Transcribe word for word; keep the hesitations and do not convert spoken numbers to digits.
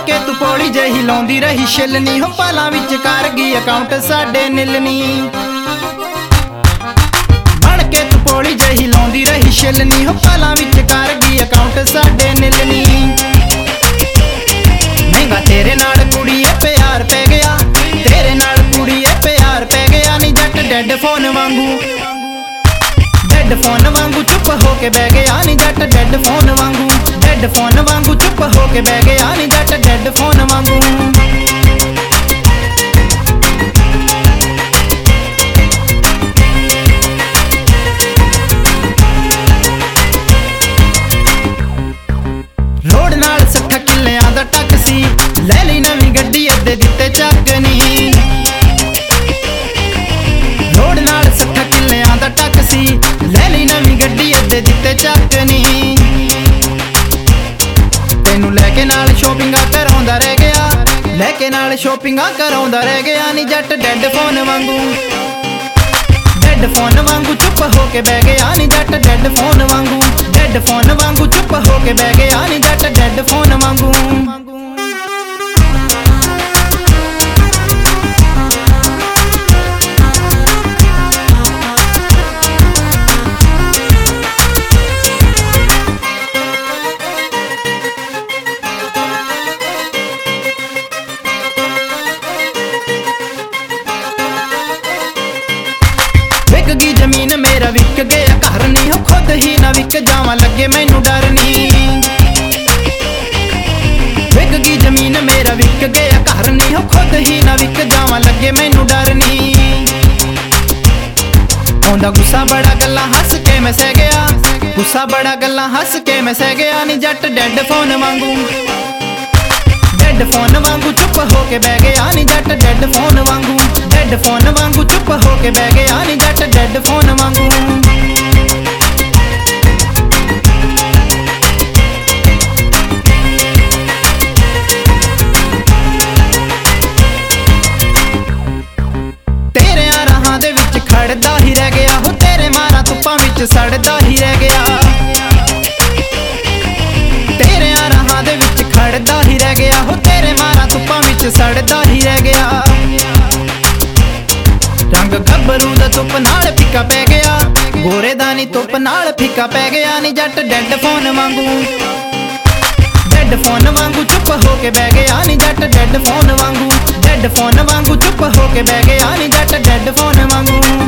के तू पौड़ी जही लाउंदी रही छिलनी हो पाला विच कर गई अकाउंट साडे निलनी। बन के तू पौड़ी जही लाउंदी रही छिलनी हो पाला विच कर गई अकाउंट साडे निलनी। महंगा तेरे नाल कुड़ीए प्यार पै गया, तेरे नाल कुड़ीए प्यार पै गया नी जट डेड फोन वांगू। डेड फोन वांगू चुप होके बह गया नी जट डेड फोन वांगू। डेड फोन वांगू चुप होके बह गया नी जट डेड फोन वांगू। रोड नाल सट्ठा किल्लियां दा टक सी, ले लई नवीं गड्डी अद्धे दित्ते चक नी। रोड नाल सट्ठा किल्लियां दा टक सी, ले लई नवीं गड्डी अद्धे दित्ते चक नी। तेनू लैके नाल शॉपिंगा कराउंदा रह गया, लैके नाल शॉपिंगा कराउंदा रह गया नी जट डेड फोन वांगू। डेड फोन वांगू चुप होके बह गया नी जट डेड फोन वांगू। डेड फोन वांगू चुप होके बह गया नी जट डेड फोन वांगू। विक गई जमीन मेरा विक गया घर नी हो, खुद ही ना विक जावा लगे मैनू डर नी। विक गई जमीन मेरा विक गया घर नी हो, खुद ही ना विक जावा लगे मैनू डर नी। आंदा गुस्सा बड़ा गल्ला हस के मैं सह गया, गुस्सा बड़ा गल्ला हस के मैं सह गया नी जट डेड फोन वांगू। डेड फोन वांगू चुप होके बह गया नी जट डेड फोन वांगू। डेड फोन वांगू चुप होके बह गया नी जट डेड फोन वांगू। तेरे राहां दे विच खड़दा ही रह गया हो, तेरे मारा धुप्पां विच सड़दा ही रह गया। तेरे राहां दे विच खड़दा ही रह गया हो, तेरे मारा धुप्पां विच सड़दा ही रह गया। रंग गब्बरू दा धुप नाल फिक्का पै गया, गोरे दा नी धुप नाल फिक्का पै गया नी जट डेड फोन वांगू। डेड फोन वांगू चुप होके बह गया नी जट डेड फोन वांगू। डेड फोन वांगू चुप होके बह गया नी जट डेड फोन वांगू।